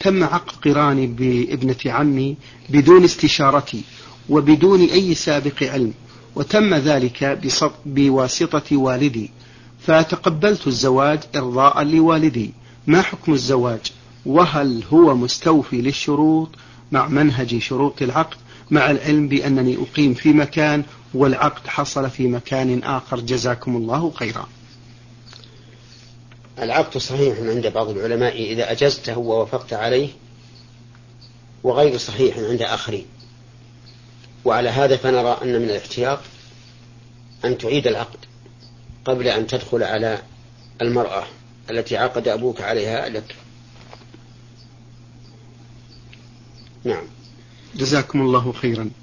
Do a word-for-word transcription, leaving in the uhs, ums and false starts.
تم عقد قراني بابنة عمي بدون استشارتي وبدون أي سابق علم، وتم ذلك بواسطة والدي، فتقبلت الزواج إرضاء لوالدي. ما حكم الزواج؟ وهل هو مستوفي للشروط مع منهج شروط العقد، مع العلم بأنني أقيم في مكان والعقد حصل في مكان آخر؟ جزاكم الله خيرا. العقد صحيح عند بعض العلماء إذا أجزته ووافقت عليه، وغير صحيح عند آخرين. وعلى هذا فنرى أن من الاحتياط أن تعيد العقد قبل أن تدخل على المرأة التي عقد أبوك عليها لك. نعم. جزاكم الله خيرا.